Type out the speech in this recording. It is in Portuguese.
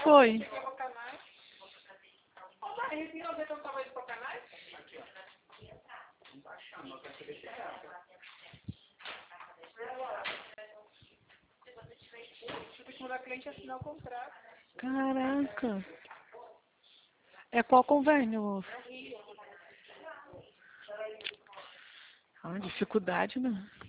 foi? Caraca. É qual convênio, moço? Ah, dificuldade, né?